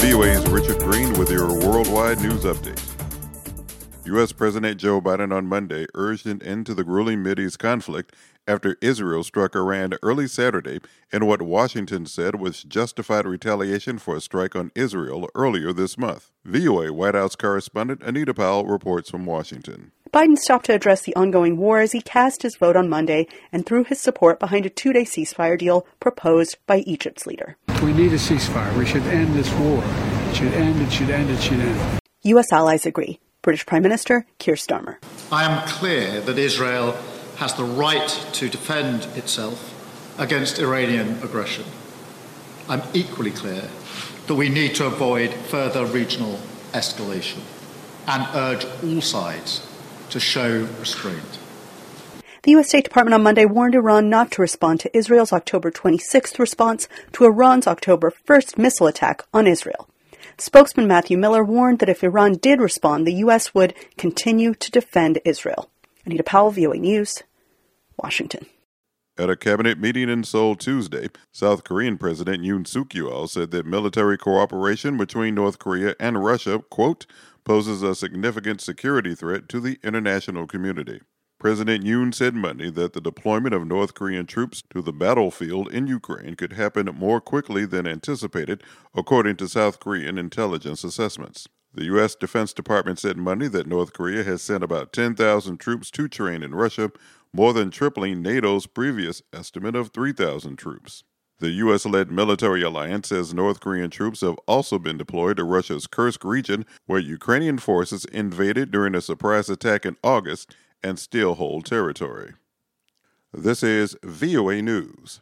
VOA's Richard Green with your worldwide news update. U.S. President Joe Biden on Monday urged an end to the grueling Mideast conflict after Israel struck Iran early Saturday in what Washington said was justified retaliation for a strike on Israel earlier this month. VOA White House correspondent Anita Powell reports from Washington. Biden stopped to address the ongoing war as he cast his vote on Monday and threw his support behind a two-day ceasefire deal proposed by Egypt's leader. We need a ceasefire. We should end this war. It should end, it should end, it should end. U.S. allies agree. British Prime Minister Keir Starmer. I am clear that Israel has the right to defend itself against Iranian aggression. I'm equally clear that we need to avoid further regional escalation and urge all sides to show restraint. The U.S. State Department on Monday warned Iran not to respond to Israel's October 26th response to Iran's October 1st missile attack on Israel. Spokesman Matthew Miller warned that if Iran did respond, the U.S. would continue to defend Israel. Anita Powell, VOA News, Washington. At a cabinet meeting in Seoul Tuesday, South Korean President Yoon Suk-yeol said that military cooperation between North Korea and Russia, quote, poses a significant security threat to the international community. President Yoon said Monday that the deployment of North Korean troops to the battlefield in Ukraine could happen more quickly than anticipated, according to South Korean intelligence assessments. The U.S. Defense Department said Monday that North Korea has sent about 10,000 troops to train in Russia, more than tripling NATO's previous estimate of 3,000 troops. The U.S.-led military alliance says North Korean troops have also been deployed to Russia's Kursk region, where Ukrainian forces invaded during a surprise attack in August and still hold territory. This is VOA News.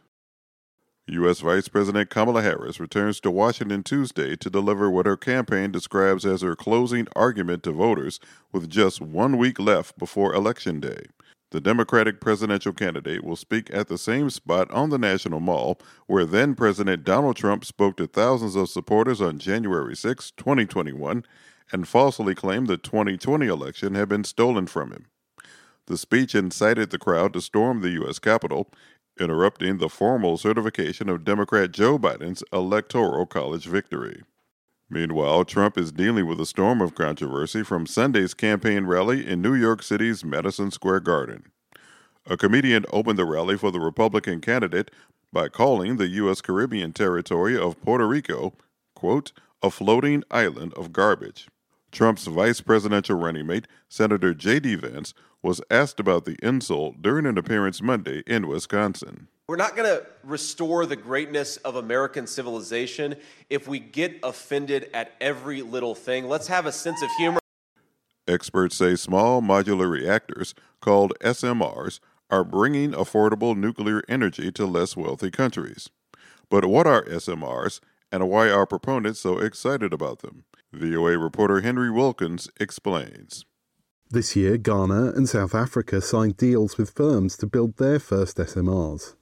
U.S. Vice President Kamala Harris returns to Washington Tuesday to deliver what her campaign describes as her closing argument to voters with just 1 week left before Election Day. The Democratic presidential candidate will speak at the same spot on the National Mall where then-President Donald Trump spoke to thousands of supporters on January 6, 2021, and falsely claimed the 2020 election had been stolen from him. The speech incited the crowd to storm the U.S. Capitol, interrupting the formal certification of Democrat Joe Biden's Electoral College victory. Meanwhile, Trump is dealing with a storm of controversy from Sunday's campaign rally in New York City's Madison Square Garden. A comedian opened the rally for the Republican candidate by calling the U.S. Caribbean territory of Puerto Rico, quote, a floating island of garbage. Trump's vice presidential running mate, Senator J.D. Vance, was asked about the insult during an appearance Monday in Wisconsin. We're not going to restore the greatness of American civilization if we get offended at every little thing. Let's have a sense of humor. Experts say small modular reactors, called SMRs, are bringing affordable nuclear energy to less wealthy countries. But what are SMRs, and why are proponents so excited about them? VOA reporter Henry Wilkins explains. This year, Ghana and South Africa signed deals with firms to build their first SMRs.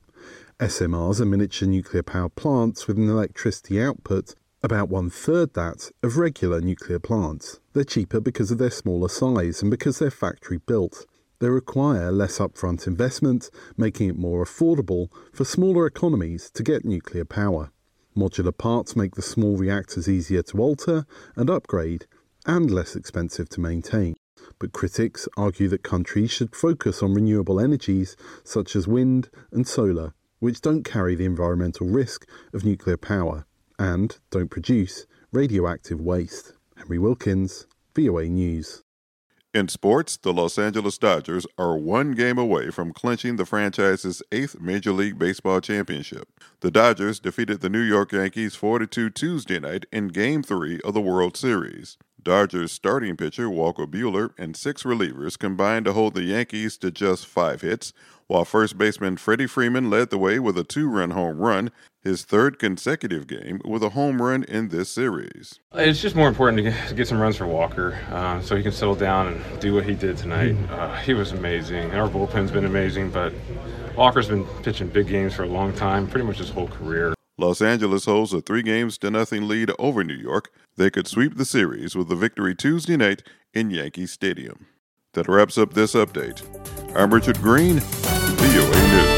SMRs are miniature nuclear power plants with an electricity output about 1/3 that of regular nuclear plants. They're cheaper because of their smaller size and because they're factory built. They require less upfront investment, making it more affordable for smaller economies to get nuclear power. Modular parts make the small reactors easier to alter and upgrade and less expensive to maintain. But critics argue that countries should focus on renewable energies such as wind and solar, which don't carry the environmental risk of nuclear power and don't produce radioactive waste. Henry Wilkins, VOA News. In sports, the Los Angeles Dodgers are one game away from clinching the franchise's 8th Major League Baseball championship. The Dodgers defeated the New York Yankees 4-2 Tuesday night in Game 3 of the World Series. Dodgers starting pitcher Walker Buehler and 6 relievers combined to hold the Yankees to just 5 hits, while first baseman Freddie Freeman led the way with a 2-run home run, his 3rd consecutive game with a home run in this series. It's just more important to get some runs for Walker so he can settle down and do what he did tonight. He was amazing. Our bullpen's been amazing, but Walker's been pitching big games for a long time, pretty much his whole career. Los Angeles holds a 3-0 lead over New York. They could sweep the series with a victory Tuesday night in Yankee Stadium. That wraps up this update. I'm Richard Green, VOA News.